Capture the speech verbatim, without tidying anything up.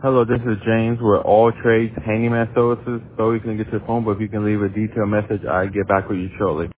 Hello, this is James with All Trades Handyman Services. So you can get your phone, but if you can leave a detailed message, I'll get back with you shortly.